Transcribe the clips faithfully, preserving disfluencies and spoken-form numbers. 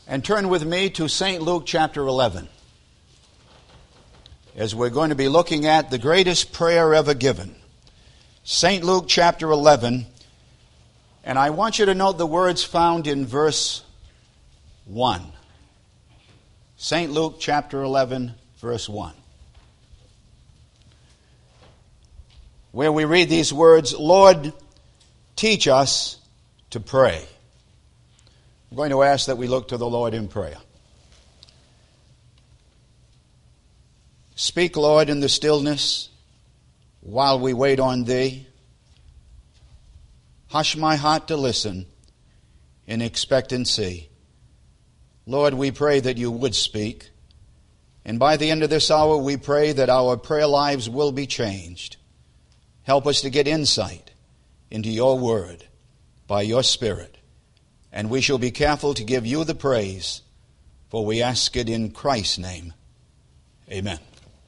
And turn with me to Saint Luke chapter eleven, as we're going to be looking at the greatest prayer ever given. Saint Luke chapter eleven, and I want you to note the words found in verse one. Saint Luke chapter eleven, verse one. Where we read these words, "Lord, teach us to pray." I'm going to ask that we look to the Lord in prayer. Speak, Lord, in the stillness while we wait on Thee. Hush my heart to listen in expectancy. Lord, we pray that You would speak. And by the end of this hour, we pray that our prayer lives will be changed. Help us to get insight into Your word by Your Spirit. And we shall be careful to give You the praise, for we ask it in Christ's name. Amen.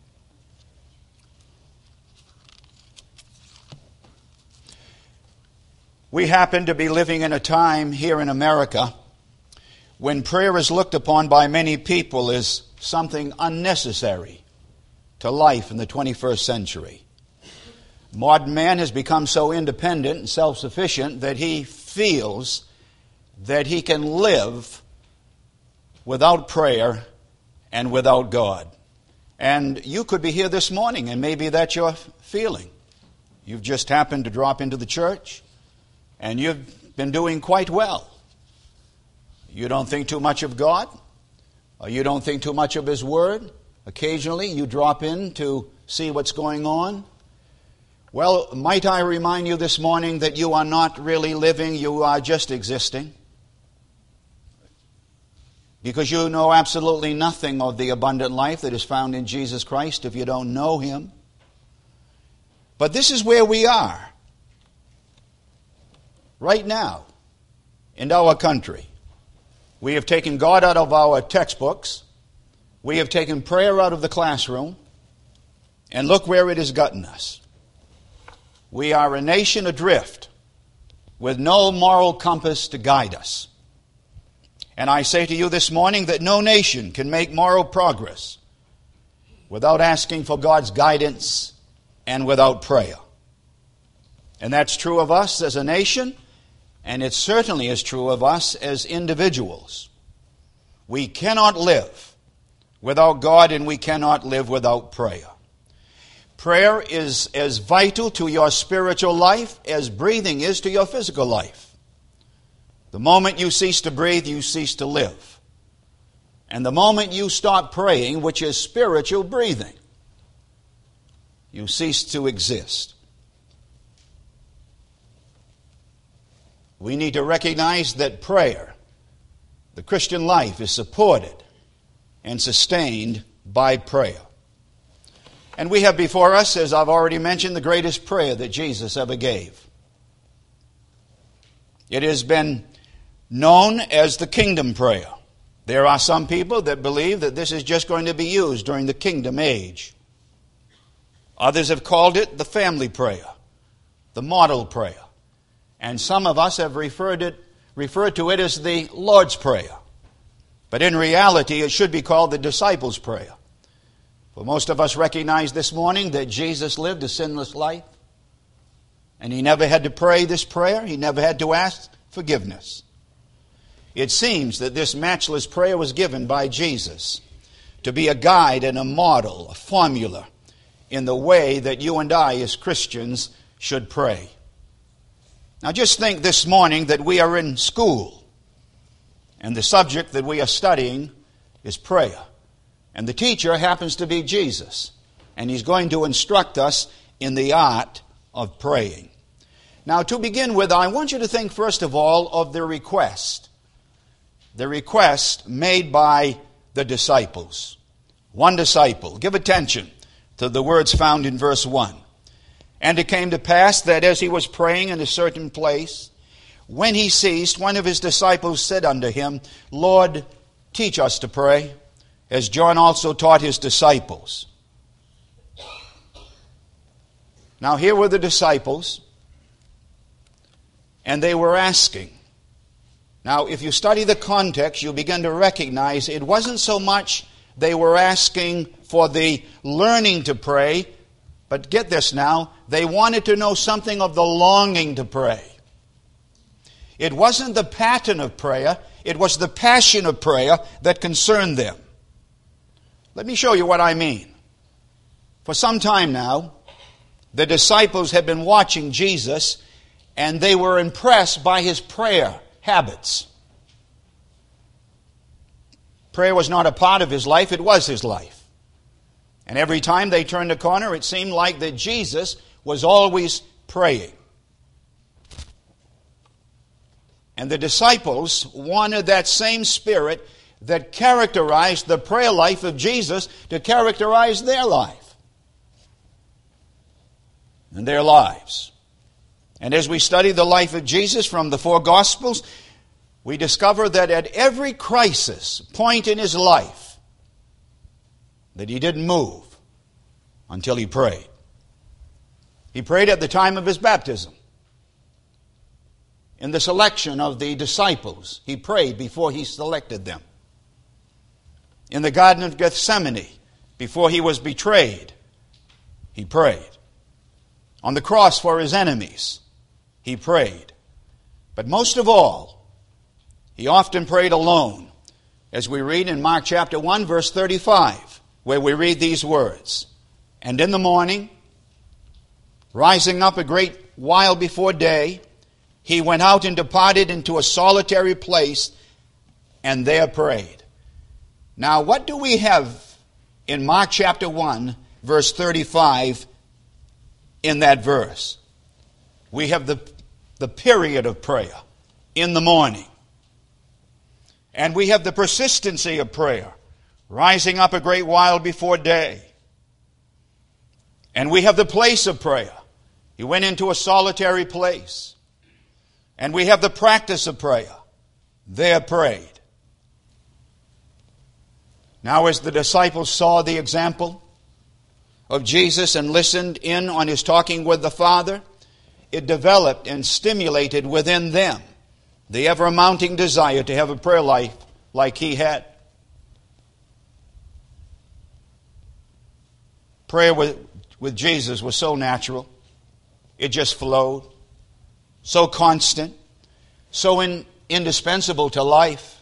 We happen to be living in a time here in America when prayer is looked upon by many people as something unnecessary to life in the twenty-first century. Modern man has become so independent and self-sufficient that he feels that he can live without prayer and without God. And you could be here this morning, and maybe that's your feeling. You've just happened to drop into the church, and you've been doing quite well. You don't think too much of God, or you don't think too much of His Word. Occasionally you drop in to see what's going on. Well, might I remind you this morning that you are not really living, you are just existing. Because you know absolutely nothing of the abundant life that is found in Jesus Christ if you don't know Him. But this is where we are right now in our country. We have taken God out of our textbooks. We have taken prayer out of the classroom. And look where it has gotten us. We are a nation adrift with no moral compass to guide us. And I say to you this morning that no nation can make moral progress without asking for God's guidance and without prayer. And that's true of us as a nation, and it certainly is true of us as individuals. We cannot live without God, and we cannot live without prayer. Prayer is as vital to your spiritual life as breathing is to your physical life. The moment you cease to breathe, you cease to live. And the moment you stop praying, which is spiritual breathing, you cease to exist. We need to recognize that prayer, the Christian life, is supported and sustained by prayer. And we have before us, as I've already mentioned, the greatest prayer that Jesus ever gave. It has been known as the kingdom prayer. There are some people that believe that this is just going to be used during the kingdom age. Others have called it the family prayer, the model prayer. And some of us have referred it, referred to it as the Lord's Prayer. But in reality, it should be called the disciples' prayer. For most of us recognize this morning that Jesus lived a sinless life. And He never had to pray this prayer. He never had to ask forgiveness. It seems that this matchless prayer was given by Jesus to be a guide and a model, a formula in the way that you and I as Christians should pray. Now just think this morning that we are in school and the subject that we are studying is prayer. And the teacher happens to be Jesus. And He's going to instruct us in the art of praying. Now to begin with, I want you to think first of all of the request. The request made by the disciples. One disciple. Give attention to the words found in verse one. And it came to pass that as he was praying in a certain place, when he ceased, one of his disciples said unto him, Lord, teach us to pray, as John also taught his disciples. Now here were the disciples, and they were asking, Now, if you study the context, you begin to recognize it wasn't so much they were asking for the learning to pray, but get this now, they wanted to know something of the longing to pray. It wasn't the pattern of prayer, it was the passion of prayer that concerned them. Let me show you what I mean. For some time now, the disciples had been watching Jesus, and they were impressed by his prayer habits. Prayer was not a part of his life, it was his life. And every time they turned a corner, it seemed like that Jesus was always praying. And the disciples wanted that same spirit that characterized the prayer life of Jesus to characterize their life and their lives. And as we study the life of Jesus from the four Gospels, we discover that at every crisis point in his life, that he didn't move until he prayed. He prayed at the time of his baptism. In the selection of the disciples, he prayed before he selected them. In the Garden of Gethsemane, before he was betrayed, he prayed. On the cross for his enemies, he prayed. But most of all, he often prayed alone, as we read in Mark chapter one, verse thirty-five, where we read these words, "And in the morning, rising up a great while before day, he went out and departed into a solitary place, and there prayed." Now, what do we have in Mark chapter one, verse thirty-five, in that verse? We have the, the period of prayer in the morning. And we have the persistency of prayer, rising up a great while before day. And we have the place of prayer. He went into a solitary place. And we have the practice of prayer. There prayed. Now, as the disciples saw the example of Jesus and listened in on his talking with the Father, it developed and stimulated within them the ever-mounting desire to have a prayer life like he had. Prayer with, with Jesus was so natural. It just flowed. So constant. So in, indispensable to life.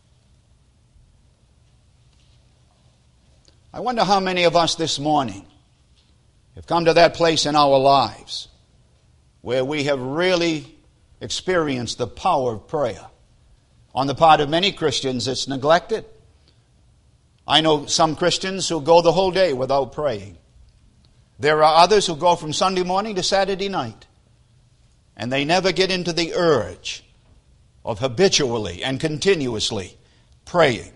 I wonder how many of us this morning have come to that place in our lives where we have really experienced the power of prayer. On the part of many Christians, it's neglected. I know some Christians who go the whole day without praying. There are others who go from Sunday morning to Saturday night, and they never get into the urge of habitually and continuously praying.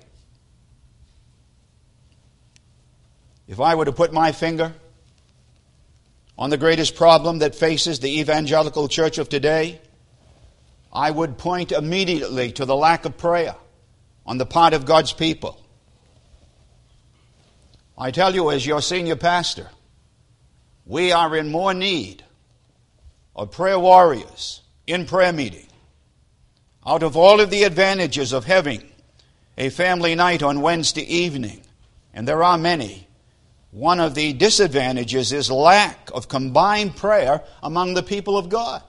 If I were to put my finger on the greatest problem that faces the evangelical church of today, I would point immediately to the lack of prayer on the part of God's people. I tell you, as your senior pastor, we are in more need of prayer warriors in prayer meeting. Out of all of the advantages of having a family night on Wednesday evening, and there are many, one of the disadvantages is lack of combined prayer among the people of God.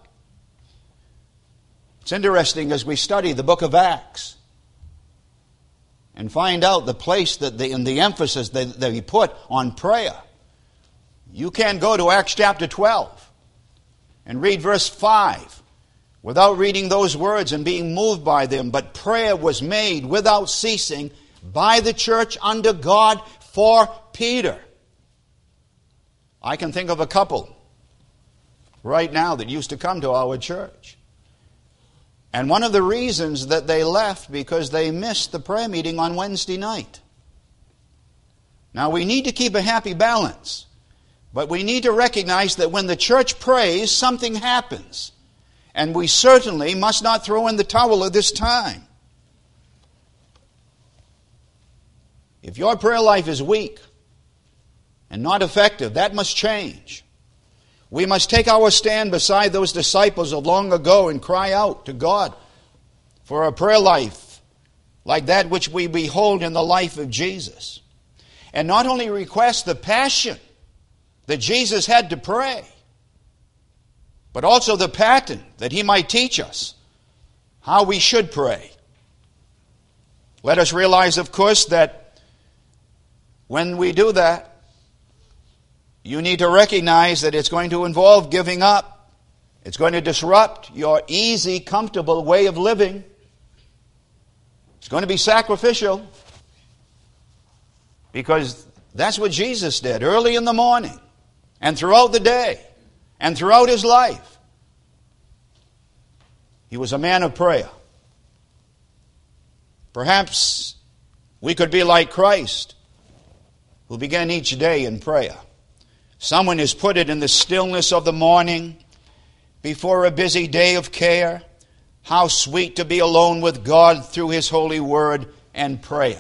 It's interesting as we study the book of Acts and find out the place that they, and the emphasis that they put on prayer. You can't go to Acts chapter twelve and read verse five without reading those words and being moved by them. But prayer was made without ceasing by the church under God for Peter. I can think of a couple right now that used to come to our church. And one of the reasons that they left because they missed the prayer meeting on Wednesday night. Now, we need to keep a happy balance. But we need to recognize that when the church prays, something happens. And we certainly must not throw in the towel at this time. If your prayer life is weak and not effective, that must change. We must take our stand beside those disciples of long ago and cry out to God for a prayer life like that which we behold in the life of Jesus. And not only request the passion that Jesus had to pray, but also the pattern that he might teach us how we should pray. Let us realize, of course, that when we do that, you need to recognize that it's going to involve giving up. It's going to disrupt your easy, comfortable way of living. It's going to be sacrificial, because that's what Jesus did early in the morning and throughout the day and throughout his life. He was a man of prayer. Perhaps we could be like Christ, who began each day in prayer. Someone has put it in the stillness of the morning before a busy day of care. How sweet to be alone with God through his holy word and prayer.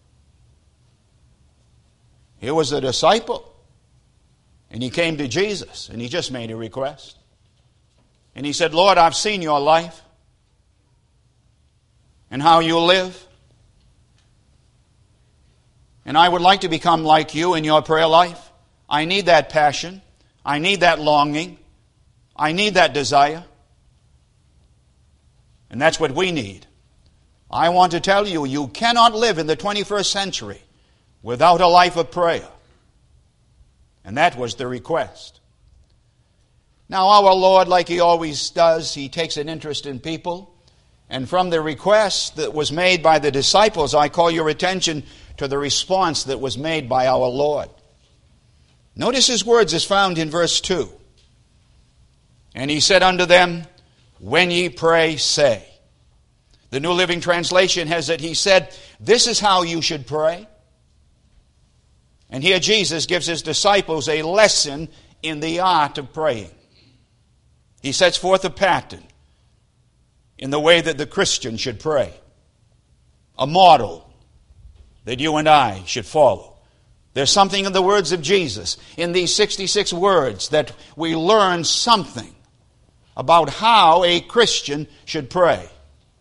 Here was a disciple, and he came to Jesus, and he just made a request. And he said, Lord, I've seen your life and how you live. And I would like to become like you in your prayer life. I need that passion. I need that longing. I need that desire. And that's what we need. I want to tell you, you cannot live in the twenty-first century without a life of prayer. And that was the request. Now our Lord, like he always does, he takes an interest in people. And from the request that was made by the disciples, I call your attention to the response that was made by our Lord. Notice his words is found in verse two. And he said unto them, when ye pray, say. The New Living Translation has it, he said, this is how you should pray. And here Jesus gives his disciples a lesson in the art of praying. He sets forth a pattern in the way that the Christian should pray. A model that you and I should follow. There's something in the words of Jesus, in these sixty-six words, that we learn something about how a Christian should pray.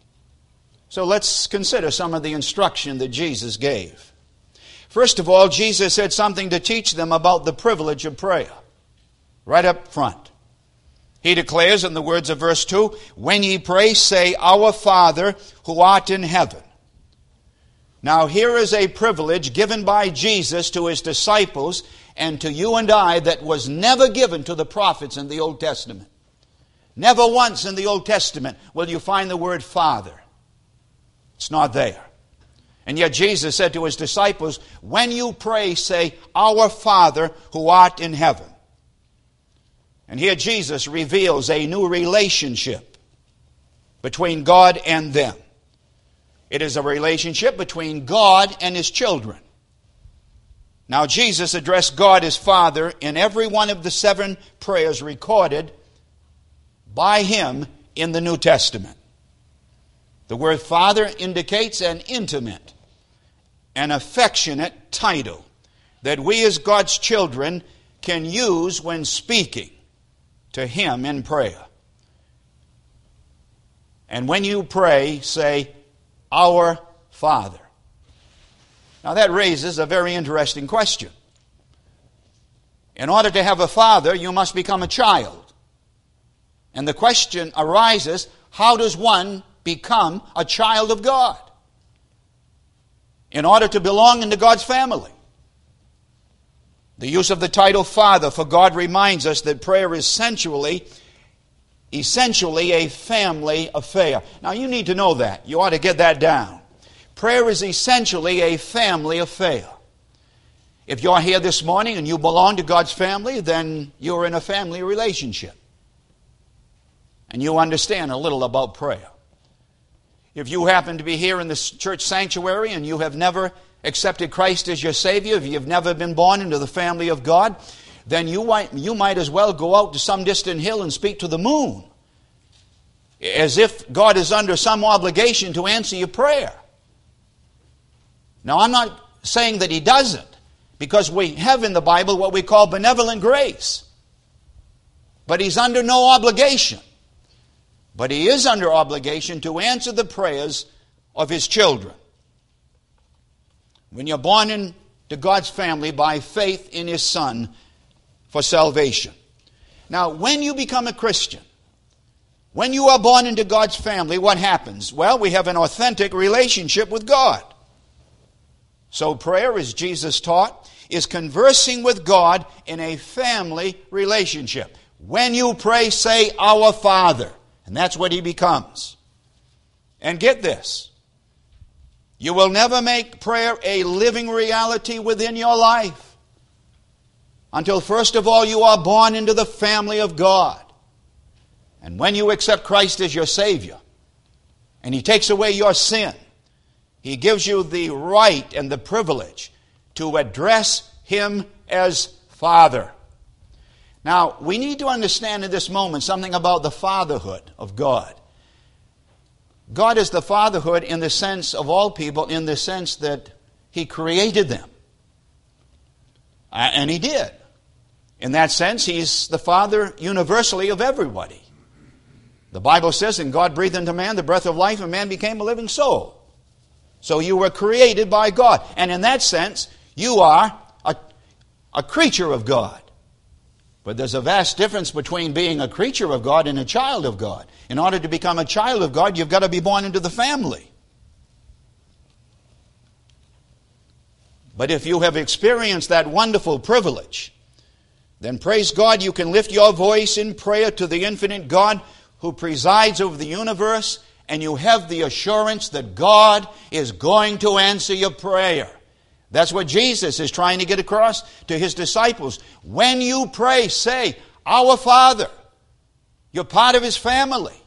So let's consider some of the instruction that Jesus gave. First of all, Jesus had something to teach them about the privilege of prayer. Right up front. He declares in the words of verse two, when ye pray, say, Our Father who art in heaven. Now here is a privilege given by Jesus to his disciples and to you and I that was never given to the prophets in the Old Testament. Never once in the Old Testament will you find the word Father. It's not there. And yet Jesus said to his disciples, when you pray, say, Our Father who art in heaven. And here Jesus reveals a new relationship between God and them. It is a relationship between God and his children. Now Jesus addressed God as Father in every one of the seven prayers recorded by him in the New Testament. The word Father indicates an intimate, an affectionate title that we as God's children can use when speaking to him in prayer. And when you pray, say, Our Father. Now that raises a very interesting question. In order to have a father, you must become a child. And the question arises, how does one become a child of God? In order to belong into God's family. The use of the title Father for God reminds us that prayer is essentially, essentially a family affair. Now you need to know that. You ought to get that down. Prayer is essentially a family affair. If you're here this morning and you belong to God's family, then you're in a family relationship. And you understand a little about prayer. If you happen to be here in this church sanctuary and you have never accepted Christ as your Savior, if you've never been born into the family of God, then you might, you might as well go out to some distant hill and speak to the moon. As if God is under some obligation to answer your prayer. Now I'm not saying that he doesn't, because we have in the Bible what we call benevolent grace. But he's under no obligation. But He is under obligation to answer the prayers of His children. When you're born into God's family by faith in His Son for salvation. Now, when you become a Christian, when you are born into God's family, what happens? Well, we have an authentic relationship with God. So prayer, as Jesus taught, is conversing with God in a family relationship. When you pray, say, Our Father. And that's what He becomes. And get this. You will never make prayer a living reality within your life until, first of all, you are born into the family of God. And when you accept Christ as your Savior, and He takes away your sin, He gives you the right and the privilege to address Him as Father. Now, we need to understand in this moment something about the fatherhood of God. God is the fatherhood in the sense of all people, in the sense that He created them. And He did. In that sense, He's the Father universally of everybody. The Bible says, and God breathed into man the breath of life, and man became a living soul. So you were created by God. And in that sense, you are a, a creature of God. But there's a vast difference between being a creature of God and a child of God. In order to become a child of God, you've got to be born into the family. But if you have experienced that wonderful privilege, then praise God, you can lift your voice in prayer to the infinite God who presides over the universe, and you have the assurance that God is going to answer your prayer. That's what Jesus is trying to get across to His disciples. When you pray, say, Our Father. You're part of His family.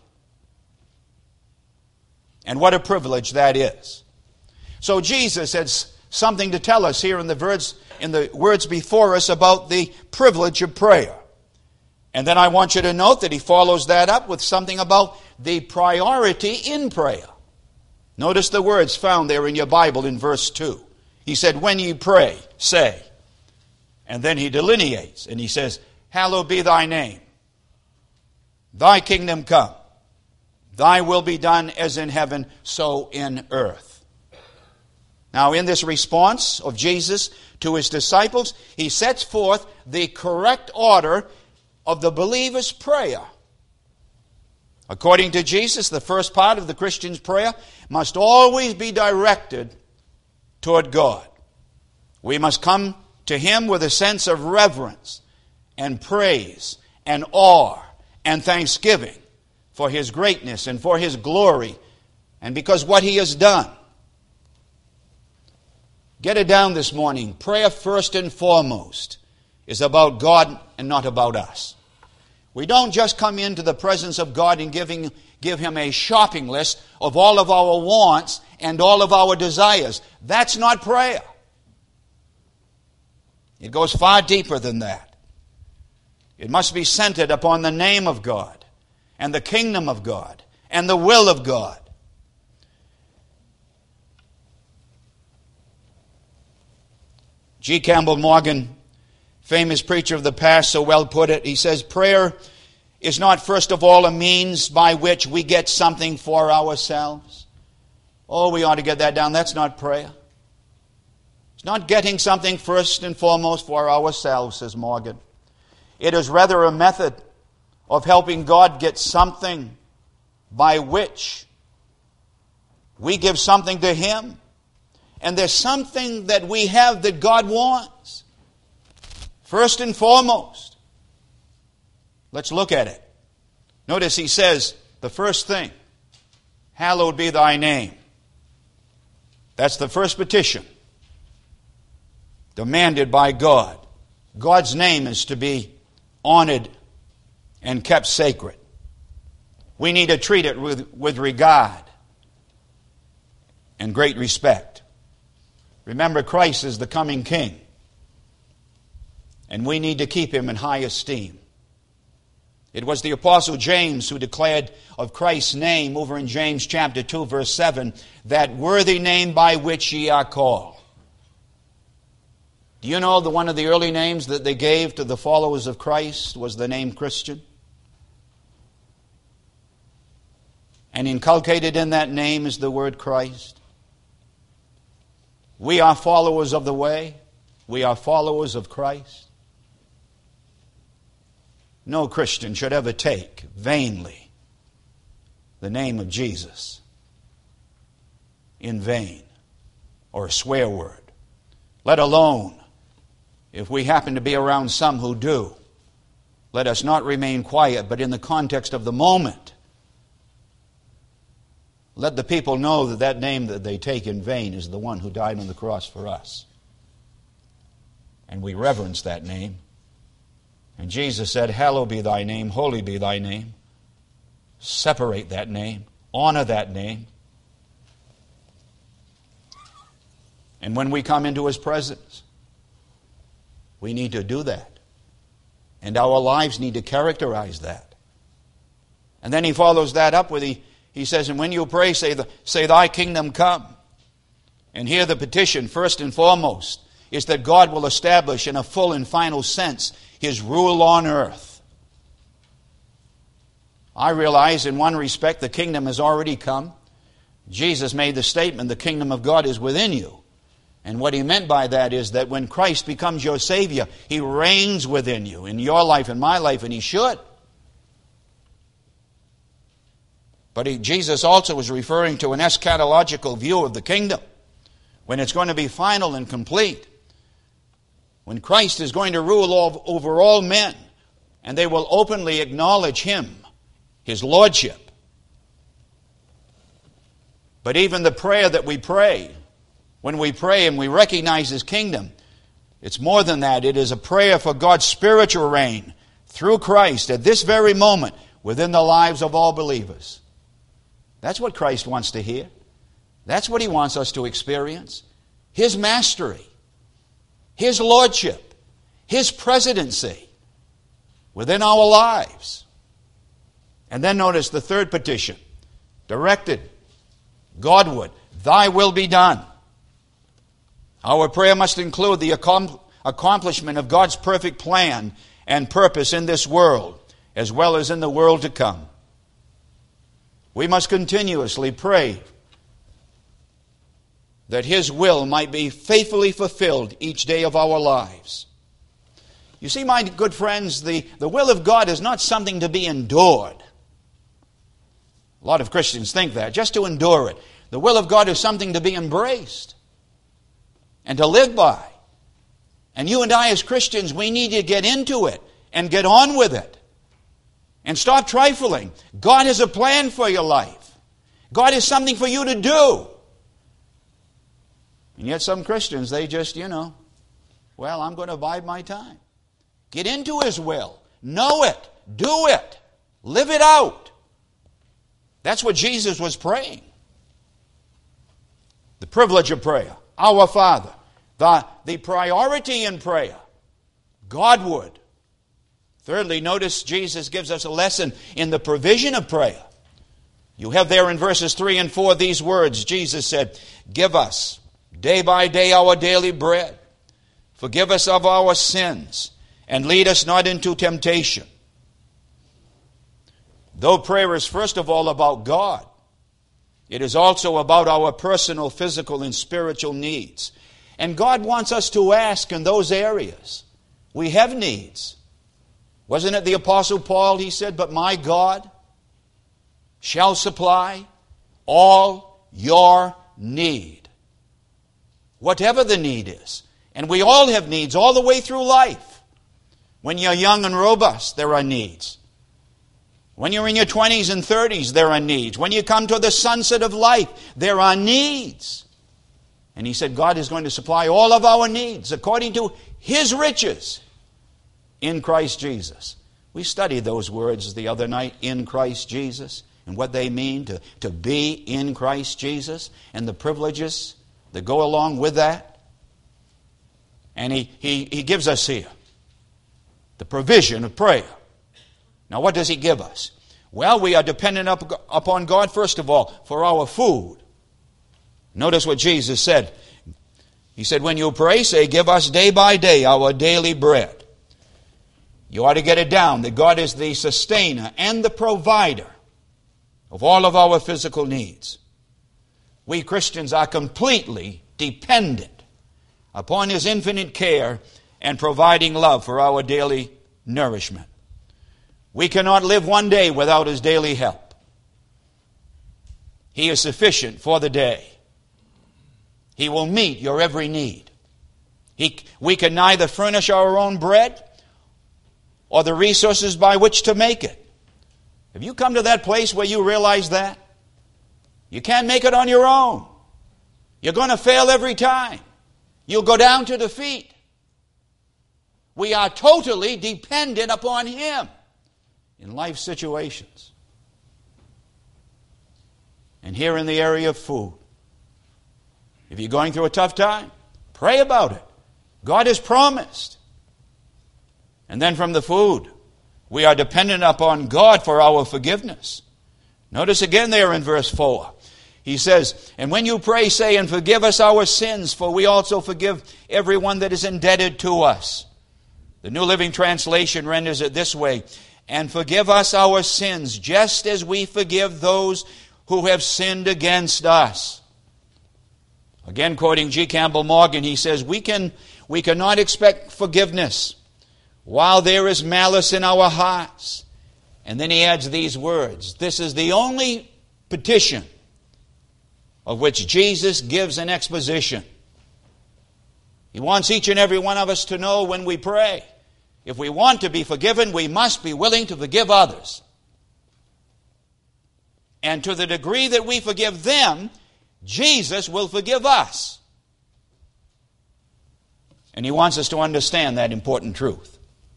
And what a privilege that is. So Jesus has something to tell us here in the words, in the words before us about the privilege of prayer. And then I want you to note that He follows that up with something about the priority in prayer. Notice the words found there in your Bible in verse two. He said, when ye pray, say. And then He delineates and He says, Hallowed be Thy name. Thy kingdom come. Thy will be done as in heaven, so in earth. Now in this response of Jesus to His disciples, He sets forth the correct order of the believer's prayer. According to Jesus, the first part of the Christian's prayer must always be directed toward God. We must come to Him with a sense of reverence and praise and awe and thanksgiving for His greatness and for His glory and because what He has done. Get it down this morning. Prayer first and foremost is about God and not about us. We don't just come into the presence of God and giving, give Him a shopping list of all of our wants and all of our desires. That's not prayer. It goes far deeper than that. It must be centered upon the name of God and the kingdom of God and the will of God. G. Campbell Morgan, famous preacher of the past, so well put it. He says, prayer is not first of all a means by which we get something for ourselves. Oh, we ought to get that down. That's not prayer. It's not getting something first and foremost for ourselves, says Morgan. It is rather a method of helping God get something by which we give something to Him. And there's something that we have that God wants. First and foremost. Let's look at it. Notice He says, the first thing, Hallowed be Thy name. That's the first petition demanded by God. God's name is to be honored and kept sacred. We need to treat it with, with regard and great respect. Remember, Christ is the coming King, and we need to keep Him in high esteem. It was the Apostle James who declared of Christ's name over in James chapter two, verse seven, that worthy name by which ye are called. Do you know that one of the early names that they gave to the followers of Christ was the name Christian? And inculcated in that name is the word Christ. We are followers of the way. We are followers of Christ. No Christian should ever take vainly the name of Jesus in vain or a swear word, let alone if we happen to be around some who do. Let us not remain quiet, but in the context of the moment, let the people know that that name that they take in vain is the one who died on the cross for us. And we reverence that name. And Jesus said, hallowed be thy name, holy be thy name. Separate that name, honor that name. And when we come into His presence, we need to do that. And our lives need to characterize that. And then He follows that up with, He, he says, and when you pray, say, the, say thy kingdom come. And here the petition, first and foremost, is that God will establish in a full and final sense His rule on earth. I realize in one respect the kingdom has already come. Jesus made the statement, the kingdom of God is within you. And what He meant by that is that when Christ becomes your Savior, He reigns within you, in your life and my life, and He should. But he, Jesus also was referring to an eschatological view of the kingdom, when it's going to be final and complete. When Christ is going to rule over all men, and they will openly acknowledge Him, His lordship. But even the prayer that we pray, when we pray and we recognize His kingdom, it's more than that. It is a prayer for God's spiritual reign through Christ at this very moment within the lives of all believers. That's what Christ wants to hear. That's what He wants us to experience. His mastery, His lordship, His presidency within our lives. And then notice the third petition, directed Godward, thy will be done. Our prayer must include the accomplishment of God's perfect plan and purpose in this world, as well as in the world to come. We must continuously pray that His will might be faithfully fulfilled each day of our lives. You see, my good friends, the, the will of God is not something to be endured. A lot of Christians think that, just to endure it. The will of God is something to be embraced and to live by. And you and I as Christians, we need to get into it and get on with it. And stop trifling. God has a plan for your life. God has something for you to do. And yet some Christians, they just, you know, well, I'm going to bide my time. Get into His will. Know it. Do it. Live it out. That's what Jesus was praying. The privilege of prayer. Our Father. The, the priority in prayer. Godward. Thirdly, notice Jesus gives us a lesson in the provision of prayer. You have there in verses three and four these words. Jesus said, give us day by day our daily bread. Forgive us of our sins, and lead us not into temptation. Though prayer is first of all about God, it is also about our personal, physical, and spiritual needs. And God wants us to ask in those areas. We have needs. Wasn't it the Apostle Paul, he said, but my God shall supply all your need. Whatever the need is. And we all have needs all the way through life. When you're young and robust, there are needs. When you're in your twenties and thirties, there are needs. When you come to the sunset of life, there are needs. And he said God is going to supply all of our needs according to His riches in Christ Jesus. We studied those words the other night, in Christ Jesus, and what they mean to, to be in Christ Jesus, and the privileges that go along with that. And he, he, he gives us here the provision of prayer. Now what does He give us? Well, we are dependent up, upon God, first of all, for our food. Notice what Jesus said. He said, when you pray, say, give us day by day our daily bread. You ought to get it down that God is the sustainer and the provider of all of our physical needs. We Christians are completely dependent upon His infinite care and providing love for our daily nourishment. We cannot live one day without His daily help. He is sufficient for the day. He will meet your every need. He, we can neither furnish our own bread or the resources by which to make it. Have you come to that place where you realize that? You can't make it on your own. You're going to fail every time. You'll go down to defeat. We are totally dependent upon Him in life situations. And here in the area of food, if you're going through a tough time, pray about it. God has promised. And then from the food, we are dependent upon God for our forgiveness. Notice again there in verse four. He says, and when you pray, say, and forgive us our sins, for we also forgive everyone that is indebted to us. The New Living Translation renders it this way, and forgive us our sins, just as we forgive those who have sinned against us. Again, quoting G. Campbell Morgan, he says, we can we cannot expect forgiveness while there is malice in our hearts. And then he adds these words, this is the only petition of which Jesus gives an exposition. He wants each and every one of us to know when we pray, if we want to be forgiven, we must be willing to forgive others. And to the degree that we forgive them, Jesus will forgive us. And He wants us to understand that important truth.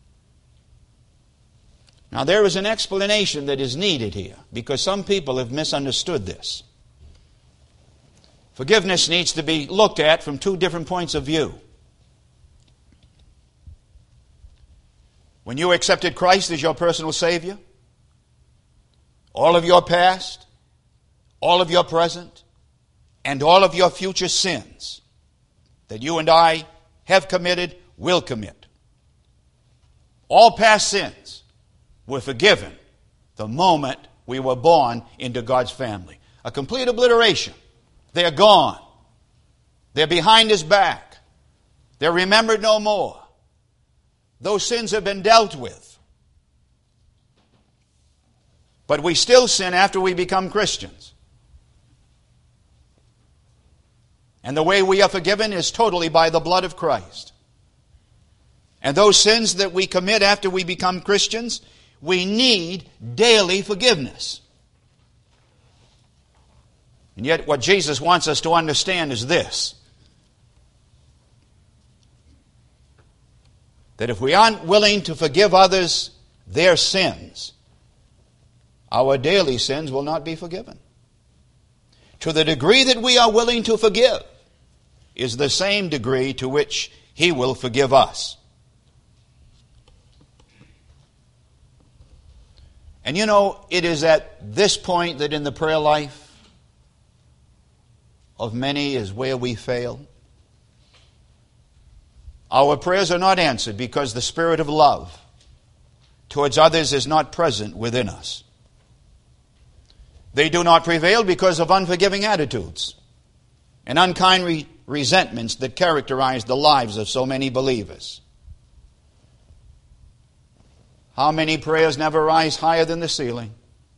Now there is an explanation that is needed here, because some people have misunderstood this. Forgiveness needs to be looked at from two different points of view. When you accepted Christ as your personal Savior, all of your past, all of your present, and all of your future sins that you and I have committed, will commit. All past sins were forgiven the moment we were born into God's family. A complete obliteration. They're gone. They're behind His back. They're remembered no more. Those sins have been dealt with. But we still sin after we become Christians. And the way we are forgiven is totally by the blood of Christ. And those sins that we commit after we become Christians, we need daily forgiveness. And yet what Jesus wants us to understand is this. That if we aren't willing to forgive others their sins, our daily sins will not be forgiven. To the degree that we are willing to forgive is the same degree to which He will forgive us. And you know, it is at this point that in the prayer life of many is where we fail. Our prayers are not answered because the spirit of love towards others is not present within us. They do not prevail because of unforgiving attitudes and unkind re- resentments that characterize the lives of so many believers. How many prayers never rise higher than the ceiling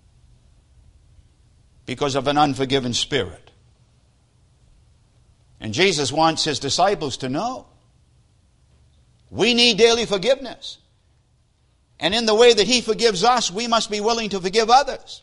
because of an unforgiven spirit? And Jesus wants His disciples to know we need daily forgiveness. And in the way that He forgives us, we must be willing to forgive others.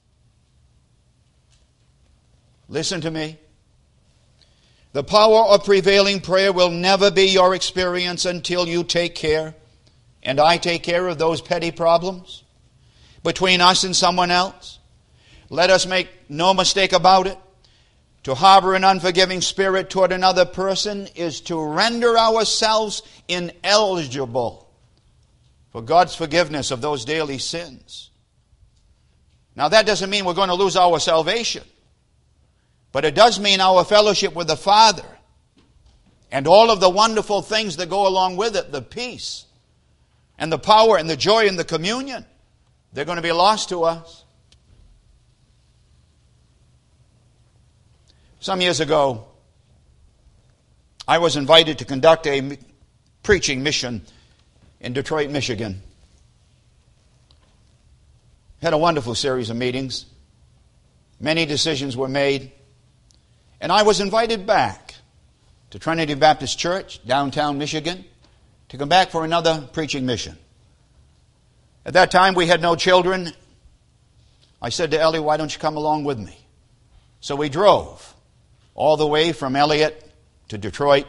Listen to me. The power of prevailing prayer will never be your experience until you take care, and I take care of those petty problems between us and someone else. Let us make no mistake about it. To harbor an unforgiving spirit toward another person is to render ourselves ineligible for God's forgiveness of those daily sins. Now that doesn't mean we're going to lose our salvation, but it does mean our fellowship with the Father and all of the wonderful things that go along with it, the peace and the power and the joy and the communion, they're going to be lost to us. Some years ago, I was invited to conduct a preaching mission in Detroit, Michigan. Had a wonderful series of meetings. Many decisions were made. And I was invited back to Trinity Baptist Church, downtown Michigan, to come back for another preaching mission. At that time, we had no children. I said to Ellie, why don't you come along with me? So we drove all the way from Elliott to Detroit.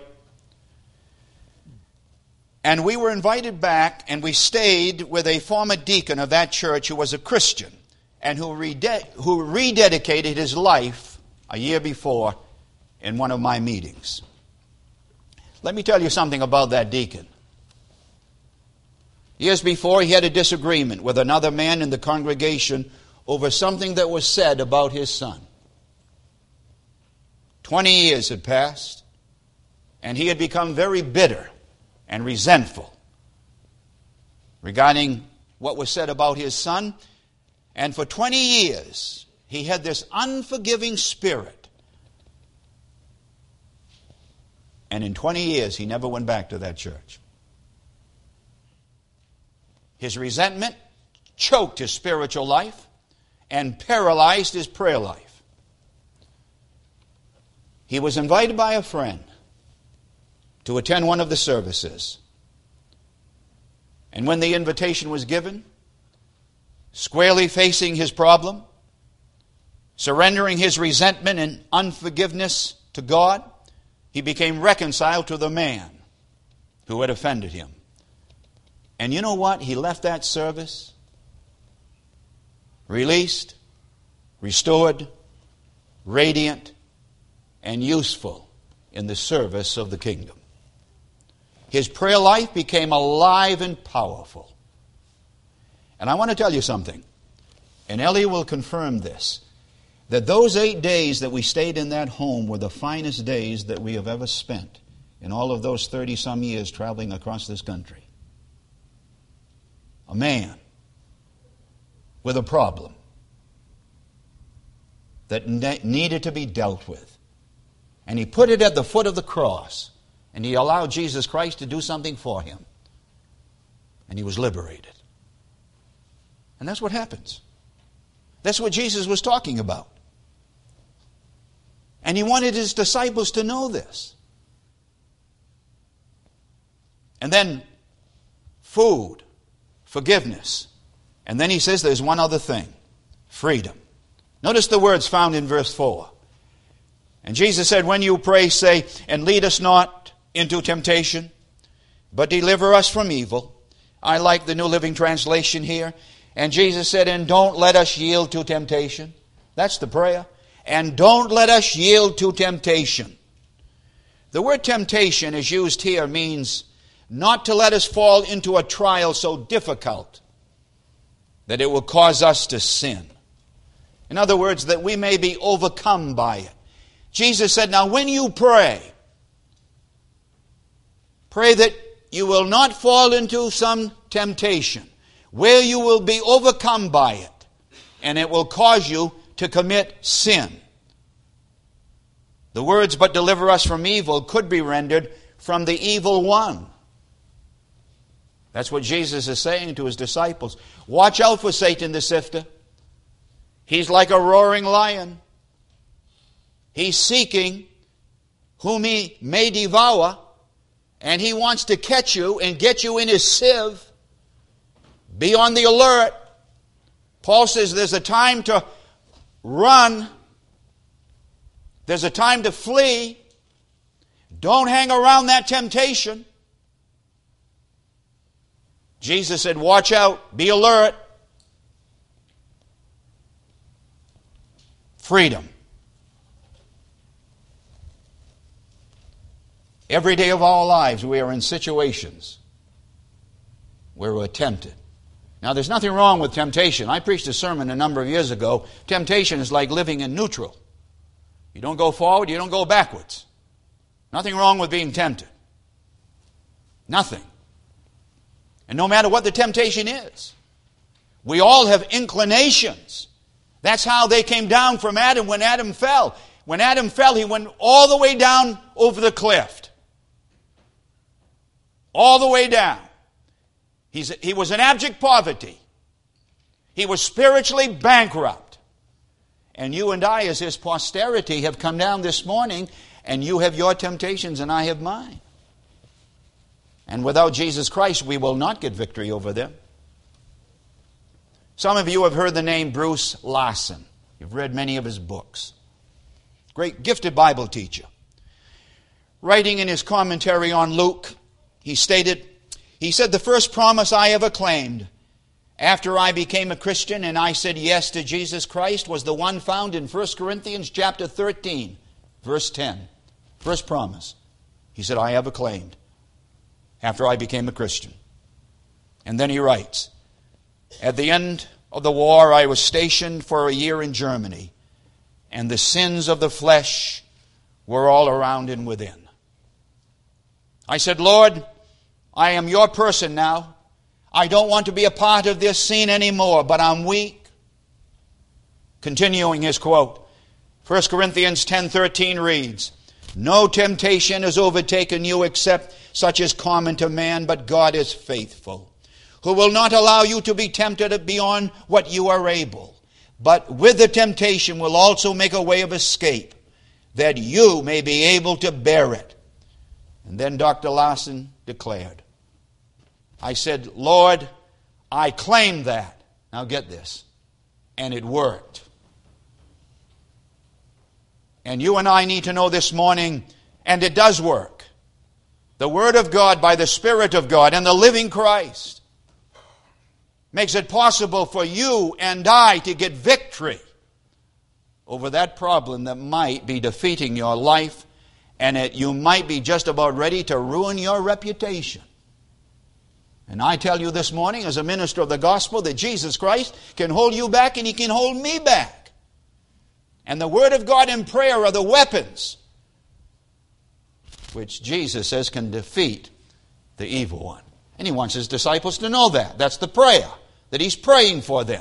And we were invited back, and we stayed with a former deacon of that church who was a Christian and who, rede- who rededicated his life a year before in one of my meetings. Let me tell you something about that deacon. Years before, he had a disagreement with another man in the congregation over something that was said about his son. Twenty years had passed, and he had become very bitter and resentful regarding what was said about his son. And for twenty years, he had this unforgiving spirit. And in twenty years, he never went back to that church. His resentment choked his spiritual life and paralyzed his prayer life. He was invited by a friend to attend one of the services. And when the invitation was given, squarely facing his problem, surrendering his resentment and unforgiveness to God, he became reconciled to the man who had offended him. And you know what? He left that service released, restored, radiant, and useful in the service of the kingdom. His prayer life became alive and powerful. And I want to tell you something, and Ellie will confirm this, that those eight days that we stayed in that home were the finest days that we have ever spent in all of those thirty-some years traveling across this country. A man with a problem that ne- needed to be dealt with. And he put it at the foot of the cross. And he allowed Jesus Christ to do something for him. And he was liberated. And that's what happens. That's what Jesus was talking about. And he wanted his disciples to know this. And then food, forgiveness. And then he says there's one other thing. Freedom. Notice the words found in verse four. And Jesus said, when you pray, say, and lead us not into temptation, but deliver us from evil. I like the New Living Translation here. And Jesus said, and don't let us yield to temptation. That's the prayer. And don't let us yield to temptation. The word temptation is used here means not to let us fall into a trial so difficult that it will cause us to sin. In other words, that we may be overcome by it. Jesus said, now when you pray, pray that you will not fall into some temptation where you will be overcome by it and it will cause you to commit sin. The words, but deliver us from evil, could be rendered from the evil one. That's what Jesus is saying to his disciples. Watch out for Satan the sifter. He's like a roaring lion. He's seeking whom he may devour, and he wants to catch you and get you in his sieve. Be on the alert. Paul says there's a time to run. There's a time to flee. Don't hang around that temptation. Jesus said, watch out, be alert. Freedom. Every day of our lives we are in situations where we're tempted. Now there's nothing wrong with temptation. I preached a sermon a number of years ago. Temptation is like living in neutral. You don't go forward, you don't go backwards. Nothing wrong with being tempted. Nothing. And no matter what the temptation is, we all have inclinations. That's how they came down from Adam when Adam fell. When Adam fell, he went all the way down over the cliff. All the way down. He's, he was in abject poverty. He was spiritually bankrupt. And you and I, as his posterity, have come down this morning, and you have your temptations and I have mine. And without Jesus Christ, we will not get victory over them. Some of you have heard the name Bruce Larson. You've read many of his books. Great gifted Bible teacher. Writing in his commentary on Luke, he stated, he said, the first promise I ever claimed after I became a Christian and I said yes to Jesus Christ was the one found in First Corinthians chapter thirteen, verse ten. First promise. He said, I ever claimed after I became a Christian. And then he writes, at the end of the war, I was stationed for a year in Germany, and the sins of the flesh were all around and within. I said, Lord, I am your person now. I don't want to be a part of this scene anymore, but I'm weak. Continuing his quote, First Corinthians ten thirteen reads, no temptation has overtaken you except such as common to man, but God is faithful, who will not allow you to be tempted beyond what you are able, but with the temptation will also make a way of escape, that you may be able to bear it. And then Doctor Larson declared, I said, Lord, I claim that. Now get this. And it worked. And you and I need to know this morning, and it does work. The Word of God by the Spirit of God and the living Christ makes it possible for you and I to get victory over that problem that might be defeating your life, and it, you might be just about ready to ruin your reputation. And I tell you this morning, as a minister of the gospel, that Jesus Christ can hold you back and He can hold me back. And the Word of God and prayer are the weapons which Jesus says can defeat the evil one. And He wants His disciples to know that. That's the prayer, that He's praying for them.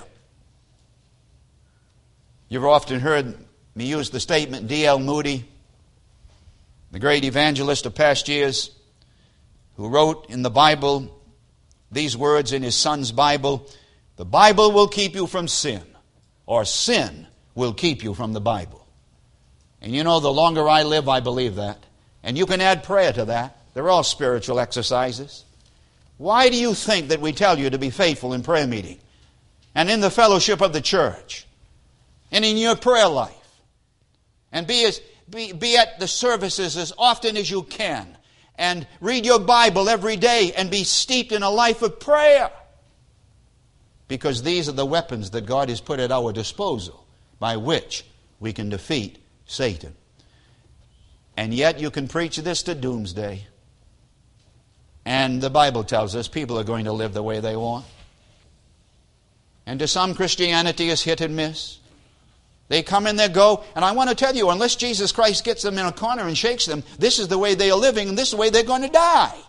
You've often heard me use the statement, D L Moody, the great evangelist of past years, who wrote in the Bible these words in his son's Bible, the Bible will keep you from sin, or sin will keep you from the Bible. And you know, the longer I live, I believe that. And you can add prayer to that. They're all spiritual exercises. Why do you think that we tell you to be faithful in prayer meeting and in the fellowship of the church and in your prayer life? And be, as, be, be at the services as often as you can. And read your Bible every day and be steeped in a life of prayer. Because these are the weapons that God has put at our disposal by which we can defeat Satan. And yet you can preach this to doomsday. And the Bible tells us people are going to live the way they want. And to some, Christianity is hit and miss. They come and they go. And I want to tell you, unless Jesus Christ gets them in a corner and shakes them, this is the way they are living and this is the way they're going to die.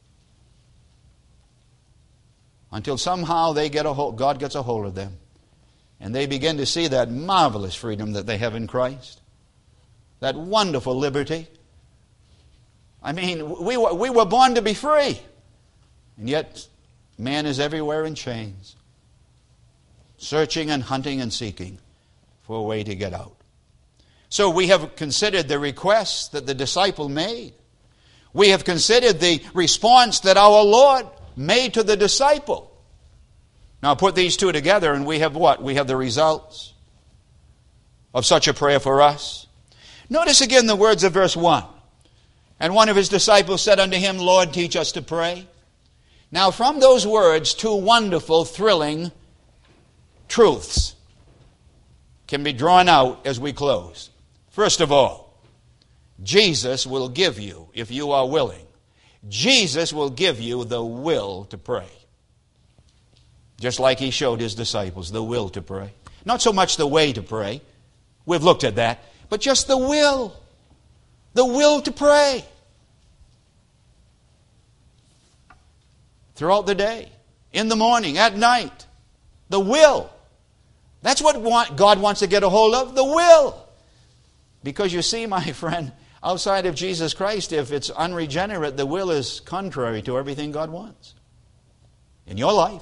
Until somehow they get a hold, God gets a hold of them. And they begin to see that marvelous freedom that they have in Christ. That wonderful liberty. I mean, we were, we were born to be free. And yet, man is everywhere in chains. Searching and hunting and seeking for a way to get out. So we have considered the request that the disciple made. We have considered the response that our Lord made to the disciple. Now put these two together and we have what? We have the results of such a prayer for us. Notice again the words of verse one. And one of his disciples said unto him, Lord, teach us to pray. Now from those words, two wonderful, thrilling truths can be drawn out as we close. First of all, Jesus will give you, if you are willing, Jesus will give you the will to pray. Just like He showed His disciples the will to pray. Not so much the way to pray. We've looked at that. But just the will. The will to pray. Throughout the day. In the morning. At night. The will. That's what God wants to get a hold of. The will. Because you see, my friend, outside of Jesus Christ, if it's unregenerate, the will is contrary to everything God wants in your life.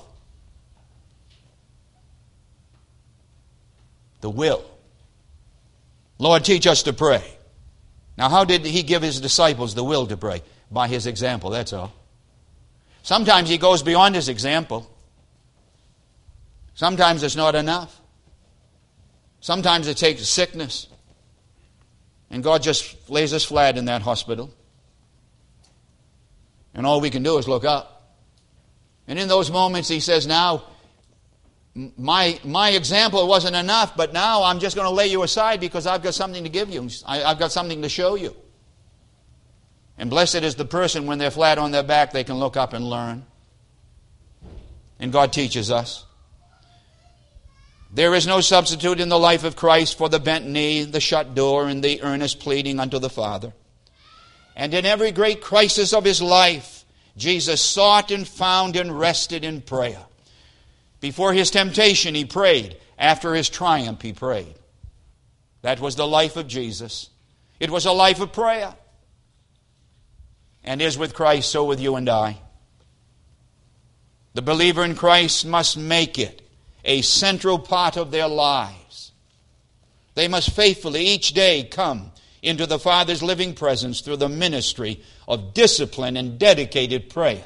The will. Lord, teach us to pray. Now, how did He give His disciples the will to pray? By His example, that's all. Sometimes He goes beyond His example. Sometimes it's not enough. Sometimes it takes sickness. And God just lays us flat in that hospital. And all we can do is look up. And in those moments He says, now, my, my example wasn't enough, but now I'm just going to lay you aside because I've got something to give you. I, I've got something to show you. And blessed is the person when they're flat on their back, they can look up and learn. And God teaches us. There is no substitute in the life of Christ for the bent knee, the shut door, and the earnest pleading unto the Father. And in every great crisis of His life, Jesus sought and found and rested in prayer. Before His temptation, He prayed. After His triumph, He prayed. That was the life of Jesus. It was a life of prayer. And is with Christ, so with you and I. The believer in Christ must make it a central part of their lives. They must faithfully each day come into the Father's living presence through the ministry of discipline and dedicated prayer.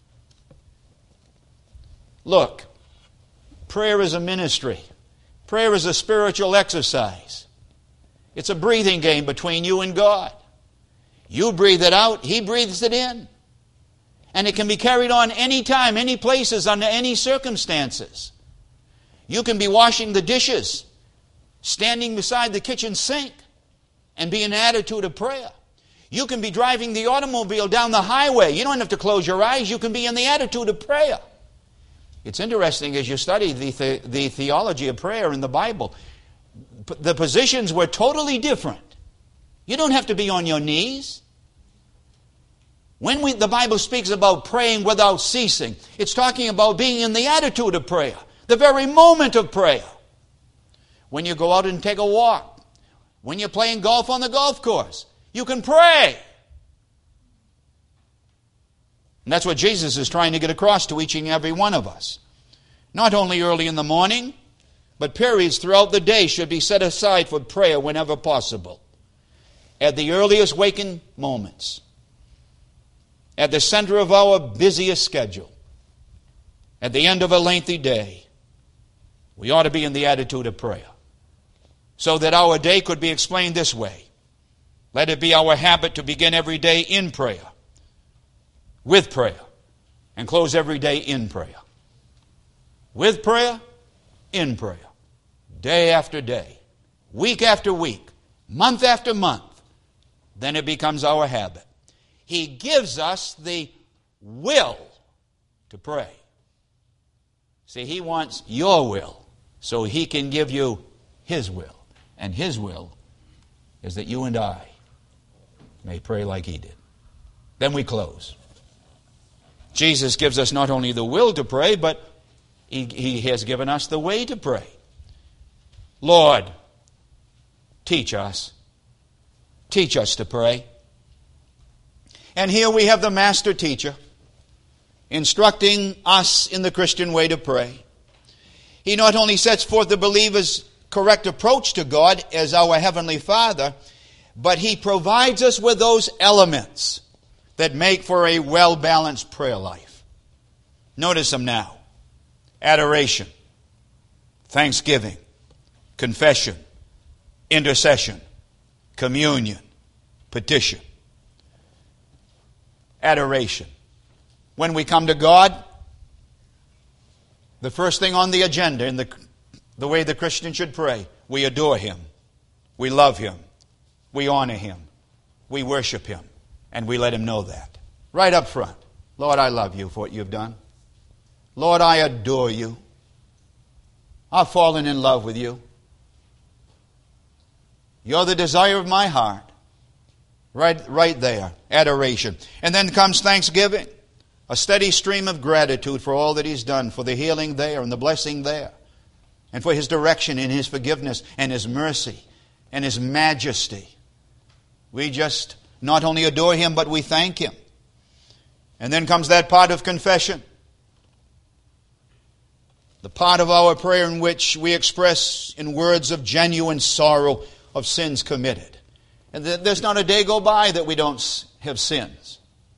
Look, prayer is a ministry. Prayer is a spiritual exercise. It's a breathing game between you and God. You breathe it out, He breathes it in. And it can be carried on any time, any places, under any circumstances. You can be washing the dishes, standing beside the kitchen sink, and be in an attitude of prayer. You can be driving the automobile down the highway. You don't have to close your eyes. You can be in the attitude of prayer. It's interesting as you study the, the, the theology of prayer in the Bible. The positions were totally different. You don't have to be on your knees. When we, the Bible speaks about praying without ceasing, it's talking about being in the attitude of prayer, the very moment of prayer. When you go out and take a walk, when you're playing golf on the golf course, you can pray. And that's what Jesus is trying to get across to each and every one of us. Not only early in the morning, but periods throughout the day should be set aside for prayer whenever possible. At the earliest waking moments, at the center of our busiest schedule, at the end of a lengthy day, we ought to be in the attitude of prayer. So that our day could be explained this way. Let it be our habit to begin every day in prayer, with prayer, and close every day in prayer. With prayer, in prayer. Day after day, week after week, month after month. Then it becomes our habit. He gives us the will to pray. See, He wants your will so He can give you His will. And His will is that you and I may pray like He did. Then we close. Jesus gives us not only the will to pray, but He, he has given us the way to pray. Lord, teach us. Teach us to pray. And here we have the master teacher instructing us in the Christian way to pray. He not only sets forth the believer's correct approach to God as our Heavenly Father, but He provides us with those elements that make for a well-balanced prayer life. Notice them now. Adoration, thanksgiving, confession, intercession, communion, petition. Adoration. When we come to God, the first thing on the agenda in the, the way the Christian should pray, we adore Him, we love Him, we honor Him, we worship Him, and we let Him know that. Right up front. Lord, I love You for what You've done. Lord, I adore You. I've fallen in love with You. You're the desire of my heart. Right, right there. Adoration. And then comes thanksgiving. A steady stream of gratitude for all that He's done, for the healing there and the blessing there, and for His direction and His forgiveness and His mercy and His majesty. We just not only adore Him, but we thank Him. And then comes that part of confession. The part of our prayer in which we express in words of genuine sorrow of sins committed. And there's not a day go by that we don't have sins.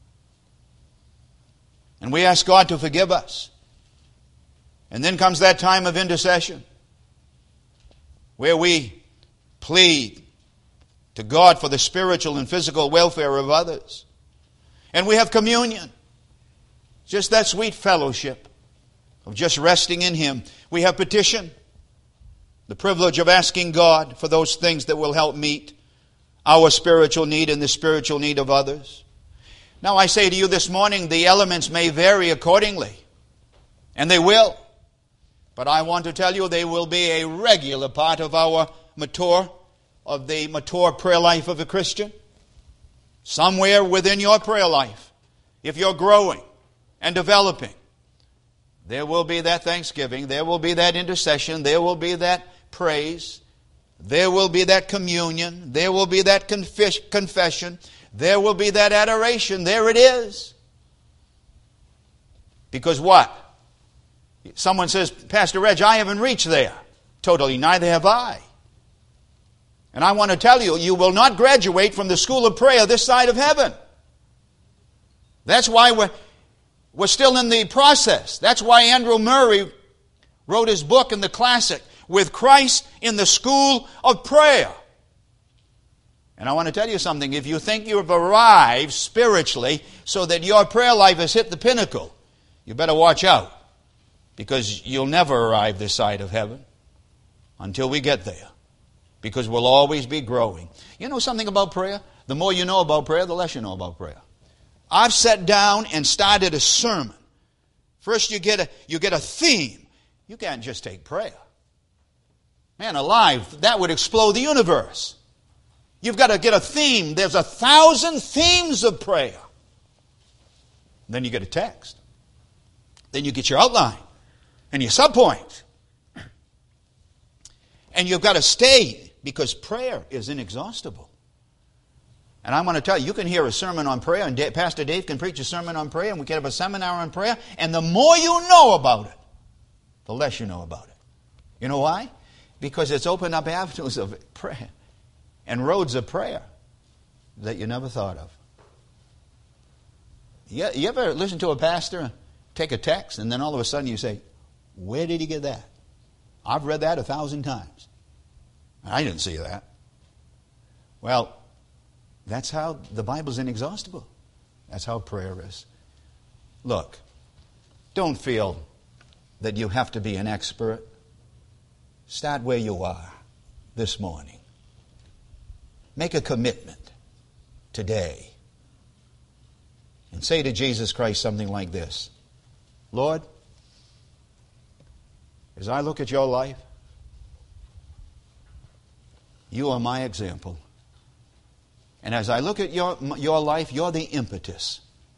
And we ask God to forgive us. And then comes that time of intercession, where we plead to God for the spiritual and physical welfare of others. And we have communion. Just that sweet fellowship of just resting in Him. We have petition. The privilege of asking God for those things that will help meet our spiritual need and the spiritual need of others. Now I say to you this morning, the elements may vary accordingly. And they will. But I want to tell you they will be a regular part of our mature, of the mature prayer life of a Christian. Somewhere within your prayer life, if you're growing and developing, there will be that thanksgiving, there will be that intercession, there will be that praise, there will be that communion, there will be that confess- confession, there will be that adoration. There it is. Because what? Someone says, Pastor Reg, I haven't reached there. Totally, neither have I. And I want to tell you, you will not graduate from the school of prayer this side of heaven. That's why we're, we're still in the process. That's why Andrew Murray wrote his book in the classic, With Christ in the School of Prayer. And I want to tell you something. If you think you've arrived spiritually so that your prayer life has hit the pinnacle, you better watch out. Because you'll never arrive this side of heaven until we get there. Because we'll always be growing. You know something about prayer? The more you know about prayer, the less you know about prayer. I've sat down and started a sermon. First you get a, you get a theme. You can't just take prayer. Man alive, that would explode the universe. You've got to get a theme. There's a thousand themes of prayer. Then you get a text. Then you get your outline and your subpoints. And you've got to stay, because prayer is inexhaustible. And I want to tell you, you can hear a sermon on prayer, and Pastor Dave can preach a sermon on prayer, and we can have a seminar on prayer, and the more you know about it, the less you know about it. You know why? Because it's opened up avenues of prayer and roads of prayer that you never thought of. You, you ever listen to a pastor take a text, and then all of a sudden you say, where did he get that? I've read that a thousand times. I didn't see that. Well, that's how the Bible's inexhaustible. That's how prayer is. Look, don't feel that you have to be an expert. Start where you are this morning. Make a commitment today. And say to Jesus Christ something like this. Lord, as I look at your life, you are my example. And as I look at your, your life, you're the impetus.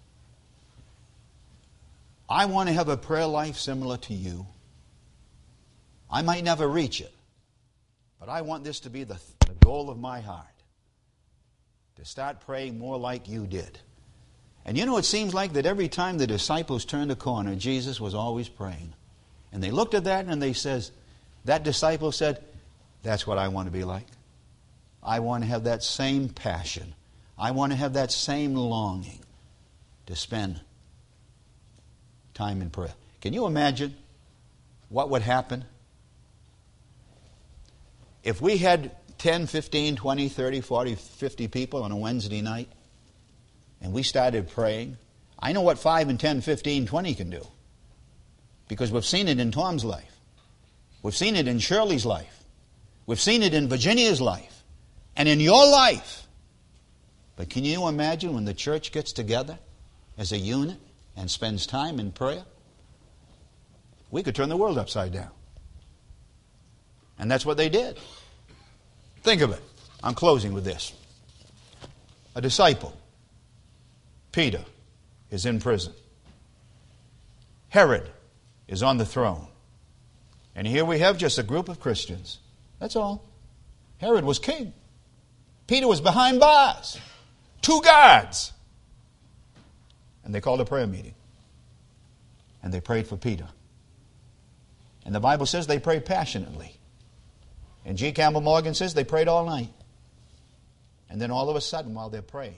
I want to have a prayer life similar to you. I might never reach it, but I want this to be the, the goal of my heart. To start praying more like you did. And you know, it seems like that every time the disciples turned a corner, Jesus was always praying. And they looked at that and they says, that disciple said, that's what I want to be like. I want to have that same passion. I want to have that same longing to spend time in prayer. Can you imagine what would happen if we had ten, fifteen, twenty, thirty, forty, fifty people on a Wednesday night and we started praying? I know what five and ten, fifteen, twenty can do. Because we've seen it in Tom's life. We've seen it in Shirley's life. We've seen it in Virginia's life. And in your life. But can you imagine when the church gets together as a unit and spends time in prayer? We could turn the world upside down. And that's what they did. Think of it. I'm closing with this. A disciple, Peter, is in prison. Herod is on the throne. And here we have just a group of Christians. That's all. Herod was king. Peter was behind bars. Two guards. And they called a prayer meeting. And they prayed for Peter. And the Bible says they prayed passionately. And G. Campbell Morgan says they prayed all night. And then all of a sudden, while they're praying,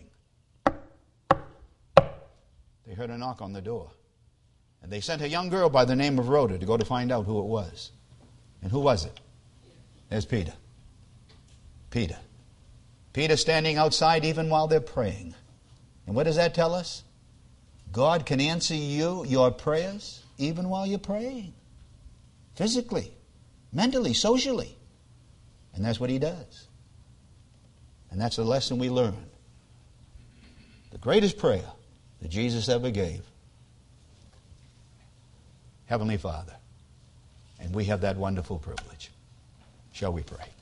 they heard a knock on the door. And they sent a young girl by the name of Rhoda to go to find out who it was. And who was it? There's Peter. Peter. Peter standing outside even while they're praying. And what does that tell us? God can answer you, your prayers, even while you're praying. Physically, mentally, socially. And that's what He does. And that's the lesson we learn. The greatest prayer that Jesus ever gave. Heavenly Father. And we have that wonderful privilege. Shall we pray?